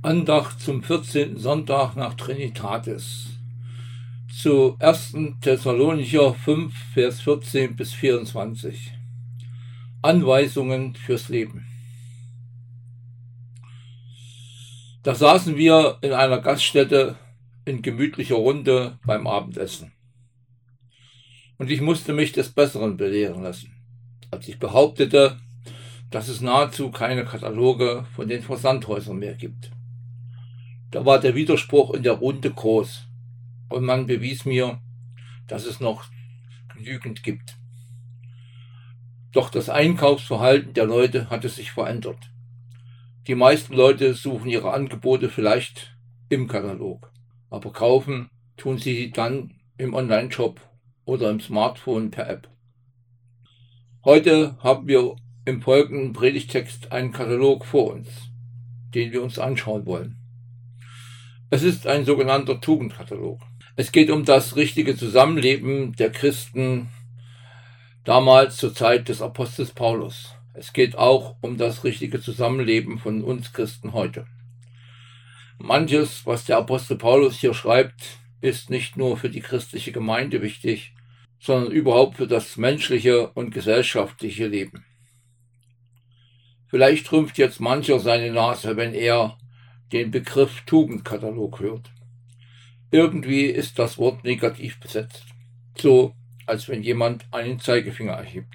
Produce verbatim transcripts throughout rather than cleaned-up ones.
Andacht zum vierzehnten Sonntag nach Trinitatis. Zu ersten Thessalonicher fünf, Vers vierzehn bis vierundzwanzig. Anweisungen fürs Leben. Da saßen wir in einer Gaststätte in gemütlicher Runde beim Abendessen. Und ich musste mich des Besseren belehren lassen, als ich behauptete, dass es nahezu keine Kataloge von den Versandhäusern mehr gibt. Da war der Widerspruch in der Runde groß und man bewies mir, dass es noch genügend gibt. Doch das Einkaufsverhalten der Leute hatte sich verändert. Die meisten Leute suchen ihre Angebote vielleicht im Katalog, aber kaufen tun sie dann im Online-Shop oder im Smartphone per App. Heute haben wir im folgenden Predigtext einen Katalog vor uns, den wir uns anschauen wollen. Es ist ein sogenannter Tugendkatalog. Es geht um das richtige Zusammenleben der Christen damals zur Zeit des Apostels Paulus. Es geht auch um das richtige Zusammenleben von uns Christen heute. Manches, was der Apostel Paulus hier schreibt, ist nicht nur für die christliche Gemeinde wichtig, sondern überhaupt für das menschliche und gesellschaftliche Leben. Vielleicht rümpft jetzt mancher seine Nase, wenn er den Begriff Tugendkatalog hört. Irgendwie ist das Wort negativ besetzt, so als wenn jemand einen Zeigefinger erhebt.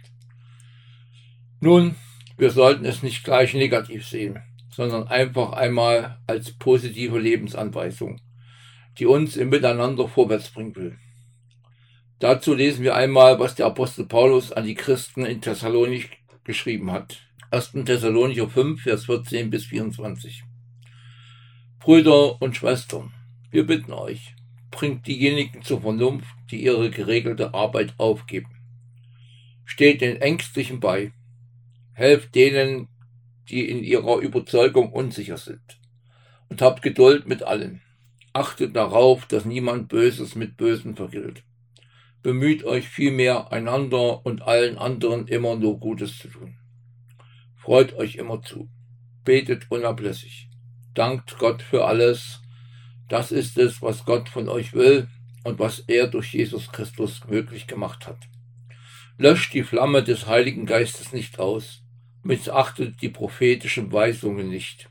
Nun, wir sollten es nicht gleich negativ sehen, sondern einfach einmal als positive Lebensanweisung, die uns im Miteinander vorwärts bringen will. Dazu lesen wir einmal, was der Apostel Paulus an die Christen in Thessalonik geschrieben hat. ersten Thessalonicher fünf, Vers vierzehn bis vierundzwanzig. Brüder und Schwestern, wir bitten euch, bringt diejenigen zur Vernunft, die ihre geregelte Arbeit aufgeben. Steht den Ängstlichen bei. Helft denen, die in ihrer Überzeugung unsicher sind. Und habt Geduld mit allen. Achtet darauf, dass niemand Böses mit Bösen vergilt. Bemüht euch vielmehr, einander und allen anderen immer nur Gutes zu tun. Freut euch immer zu. Betet unablässig. Dankt Gott für alles. Das ist es, was Gott von euch will und was er durch Jesus Christus möglich gemacht hat. Löscht die Flamme des Heiligen Geistes nicht aus. Missachtet die prophetischen Weisungen nicht.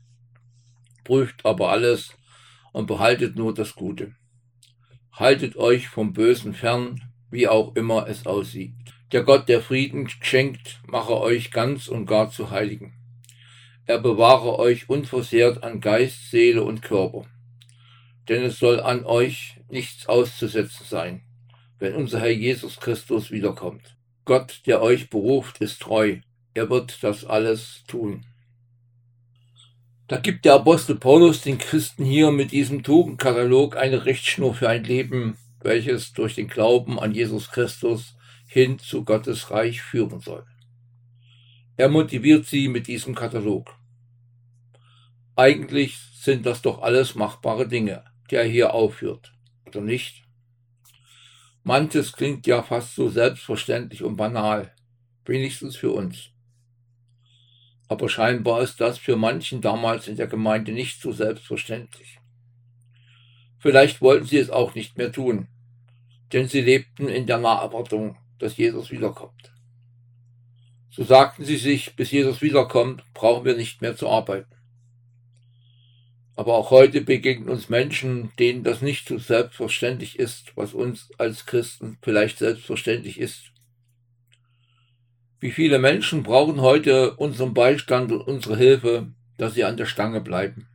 Prüft aber alles und behaltet nur das Gute. Haltet euch vom Bösen fern, wie auch immer es aussieht. Der Gott, der Frieden schenkt, mache euch ganz und gar zu Heiligen. Er bewahre euch unversehrt an Geist, Seele und Körper. Denn es soll an euch nichts auszusetzen sein, wenn unser Herr Jesus Christus wiederkommt. Gott, der euch beruft, ist treu. Er wird das alles tun. Da gibt der Apostel Paulus den Christen hier mit diesem Tugendkatalog eine Richtschnur für ein Leben, welches durch den Glauben an Jesus Christus hin zu Gottes Reich führen soll. Er motiviert sie mit diesem Katalog. Eigentlich sind das doch alles machbare Dinge, die er hier aufführt, oder nicht? Manches klingt ja fast so selbstverständlich und banal, wenigstens für uns. Aber scheinbar ist das für manchen damals in der Gemeinde nicht so selbstverständlich. Vielleicht wollten sie es auch nicht mehr tun, denn sie lebten in der Naherwartung, dass Jesus wiederkommt. So sagten sie sich, bis Jesus wiederkommt, brauchen wir nicht mehr zu arbeiten. Aber auch heute begegnen uns Menschen, denen das nicht so selbstverständlich ist, was uns als Christen vielleicht selbstverständlich ist. Wie viele Menschen brauchen heute unseren Beistand und unsere Hilfe, dass sie an der Stange bleiben.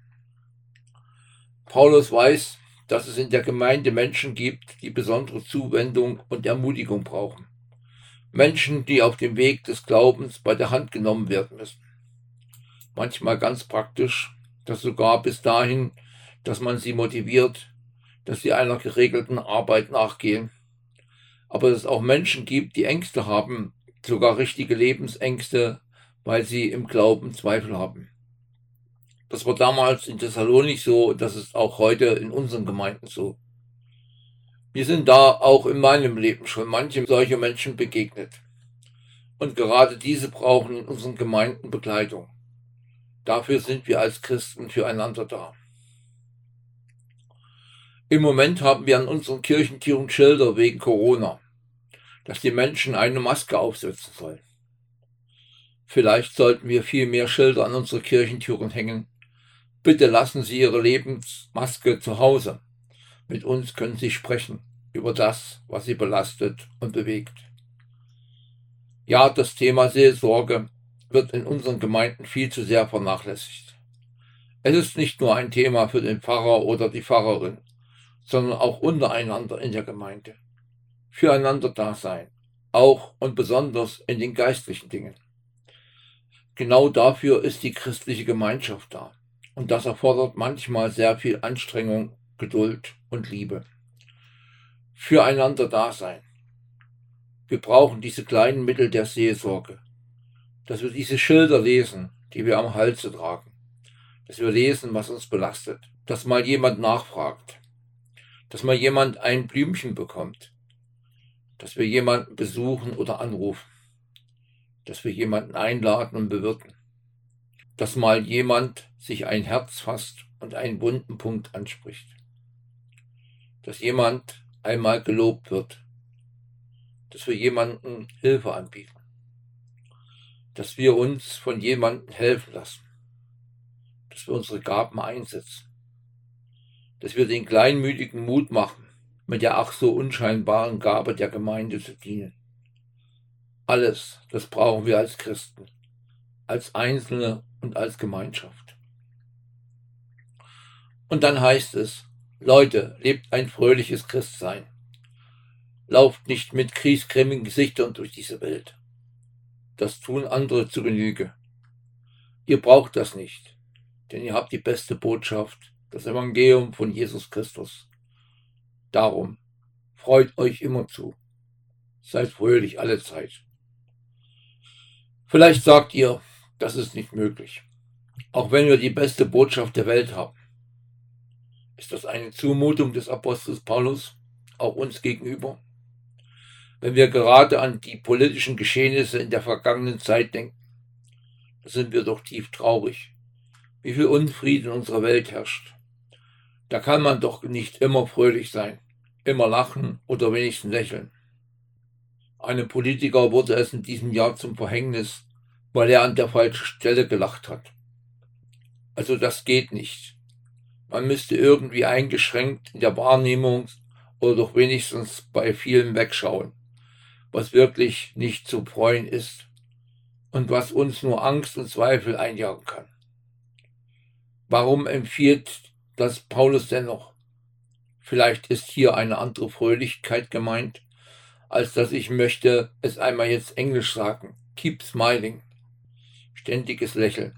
Paulus weiß, dass es in der Gemeinde Menschen gibt, die besondere Zuwendung und Ermutigung brauchen. Menschen, die auf dem Weg des Glaubens bei der Hand genommen werden müssen. Manchmal ganz praktisch, dass sogar bis dahin, dass man sie motiviert, dass sie einer geregelten Arbeit nachgehen. Aber dass es auch Menschen gibt, die Ängste haben, sogar richtige Lebensängste, weil sie im Glauben Zweifel haben. Das war damals in Thessalonik so, das ist auch heute in unseren Gemeinden so. Wir sind da auch in meinem Leben schon manche solche Menschen begegnet. Und gerade diese brauchen in unseren Gemeinden Begleitung. Dafür sind wir als Christen füreinander da. Im Moment haben wir an unseren Kirchentüren Schilder wegen Corona, dass die Menschen eine Maske aufsetzen sollen. Vielleicht sollten wir viel mehr Schilder an unsere Kirchentüren hängen. Bitte lassen Sie Ihre Lebensmaske zu Hause. Mit uns können Sie sprechen über das, was Sie belastet und bewegt. Ja, das Thema Seelsorge wird in unseren Gemeinden viel zu sehr vernachlässigt. Es ist nicht nur ein Thema für den Pfarrer oder die Pfarrerin, sondern auch untereinander in der Gemeinde. Füreinander da sein, auch und besonders in den geistlichen Dingen. Genau dafür ist die christliche Gemeinschaft da. Und das erfordert manchmal sehr viel Anstrengung, Geduld und Liebe. Füreinander da sein. Wir brauchen diese kleinen Mittel der Seelsorge, dass wir diese Schilder lesen, die wir am Halse tragen, dass wir lesen, was uns belastet, dass mal jemand nachfragt, dass mal jemand ein Blümchen bekommt, dass wir jemanden besuchen oder anrufen, dass wir jemanden einladen und bewirten, dass mal jemand sich ein Herz fasst und einen wunden Punkt anspricht, dass jemand einmal gelobt wird, dass wir jemandem Hilfe anbieten, dass wir uns von jemandem helfen lassen, dass wir unsere Gaben einsetzen, dass wir den kleinmütigen Mut machen, mit der ach so unscheinbaren Gabe der Gemeinde zu dienen. Alles, das brauchen wir als Christen, als Einzelne und als Gemeinschaft. Und dann heißt es, Leute, lebt ein fröhliches Christsein. Lauft nicht mit griesgrämigen Gesichtern durch diese Welt. Das tun andere zu Genüge. Ihr braucht das nicht, denn ihr habt die beste Botschaft, das Evangelium von Jesus Christus. Darum, freut euch immerzu. Seid fröhlich alle Zeit. Vielleicht sagt ihr, das ist nicht möglich. Auch wenn wir die beste Botschaft der Welt haben. Ist das eine Zumutung des Apostels Paulus, auch uns gegenüber? Wenn wir gerade an die politischen Geschehnisse in der vergangenen Zeit denken, da sind wir doch tief traurig, wie viel Unfrieden in unserer Welt herrscht. Da kann man doch nicht immer fröhlich sein, immer lachen oder wenigstens lächeln. Einem Politiker wurde es in diesem Jahr zum Verhängnis, weil er an der falschen Stelle gelacht hat. Also das geht nicht. Man müsste irgendwie eingeschränkt in der Wahrnehmung oder doch wenigstens bei vielen wegschauen, was wirklich nicht zu freuen ist und was uns nur Angst und Zweifel einjagen kann. Warum empfiehlt das Paulus dennoch? Vielleicht ist hier eine andere Fröhlichkeit gemeint, als dass ich möchte es einmal jetzt Englisch sagen. Keep smiling. Ständiges Lächeln.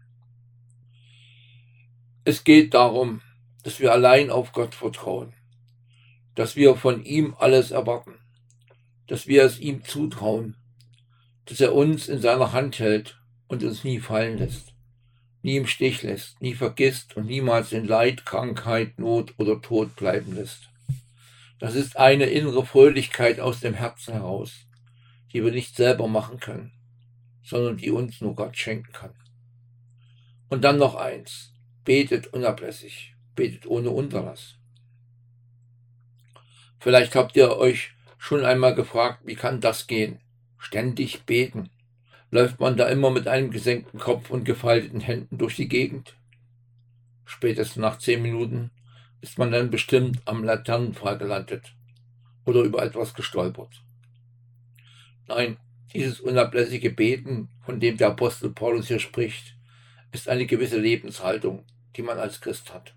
Es geht darum, dass wir allein auf Gott vertrauen, dass wir von ihm alles erwarten, dass wir es ihm zutrauen, dass er uns in seiner Hand hält und uns nie fallen lässt, nie im Stich lässt, nie vergisst und niemals in Leid, Krankheit, Not oder Tod bleiben lässt. Das ist eine innere Fröhlichkeit aus dem Herzen heraus, die wir nicht selber machen können, sondern die uns nur Gott schenken kann. Und dann noch eins. Betet unablässig, betet ohne Unterlass. Vielleicht habt ihr euch schon einmal gefragt, wie kann das gehen? Ständig beten. Läuft man da immer mit einem gesenkten Kopf und gefalteten Händen durch die Gegend? Spätestens nach zehn Minuten ist man dann bestimmt am Laternenpfahl gelandet oder über etwas gestolpert. Nein, dieses unablässige Beten, von dem der Apostel Paulus hier spricht, ist eine gewisse Lebenshaltung, die man als Christ hat.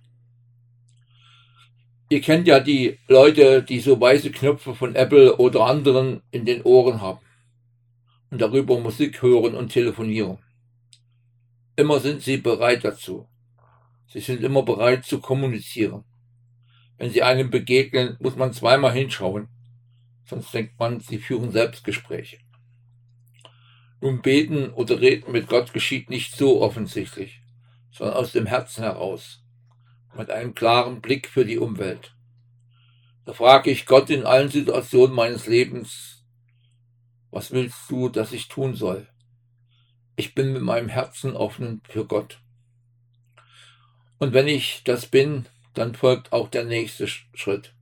Ihr kennt ja die Leute, die so weiße Knöpfe von Apple oder anderen in den Ohren haben und darüber Musik hören und telefonieren. Immer sind sie bereit dazu. Sie sind immer bereit zu kommunizieren. Wenn sie einem begegnen, muss man zweimal hinschauen, sonst denkt man, sie führen Selbstgespräche. Nun, beten oder reden mit Gott geschieht nicht so offensichtlich, sondern aus dem Herzen heraus, mit einem klaren Blick für die Umwelt. Da frage ich Gott in allen Situationen meines Lebens, was willst du, dass ich tun soll? ich bin mit meinem Herzen offen für Gott. Und wenn ich das bin, dann folgt auch der nächste Schritt.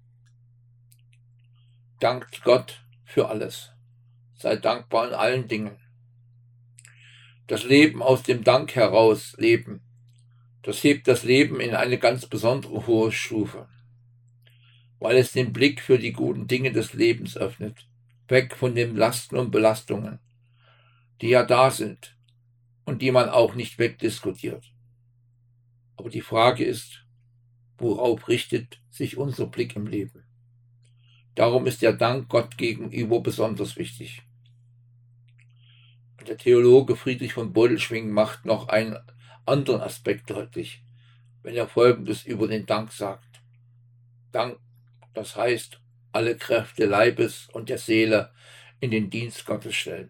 Dankt Gott für alles. Sei dankbar in allen Dingen. Das Leben aus dem Dank heraus leben, das hebt das Leben in eine ganz besondere hohe Stufe, weil es den Blick für die guten Dinge des Lebens öffnet, weg von den Lasten und Belastungen, die ja da sind und die man auch nicht wegdiskutiert. Aber die Frage ist, worauf richtet sich unser Blick im Leben? Darum ist der Dank Gott gegenüber besonders wichtig. Und der Theologe Friedrich von Bodelschwingh macht noch einen anderen Aspekt deutlich, wenn er Folgendes über den Dank sagt. Dank, das heißt, alle Kräfte Leibes und der Seele in den Dienst Gottes stellen.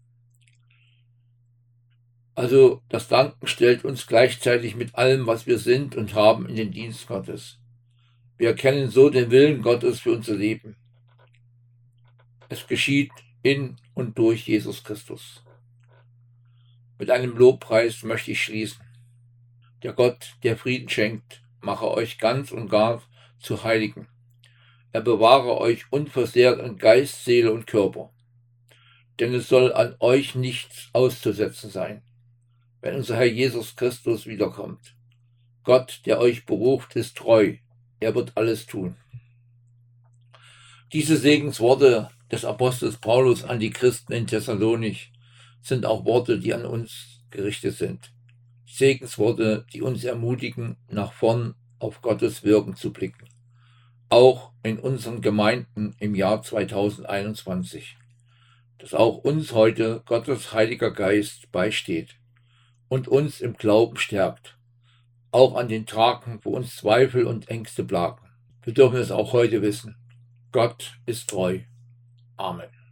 Also das Danken stellt uns gleichzeitig mit allem, was wir sind und haben, in den Dienst Gottes. Wir erkennen so den Willen Gottes für unser Leben. Es geschieht in und durch Jesus Christus. Mit einem Lobpreis möchte ich schließen. Der Gott, der Frieden schenkt, mache euch ganz und gar zu Heiligen. Er bewahre euch unversehrt in Geist, Seele und Körper. Denn es soll an euch nichts auszusetzen sein, wenn unser Herr Jesus Christus wiederkommt. Gott, der euch beruft, ist treu. Er wird alles tun. Diese Segensworte des Apostels Paulus an die Christen in Thessalonich sind auch Worte, die an uns gerichtet sind. Segensworte, die uns ermutigen, nach vorn auf Gottes Wirken zu blicken. Auch in unseren Gemeinden im Jahr zweitausendeinundzwanzig. Dass auch uns heute Gottes Heiliger Geist beisteht und uns im Glauben stärkt. Auch an den Tagen, wo uns Zweifel und Ängste plagen. Wir dürfen es auch heute wissen. Gott ist treu. Amen.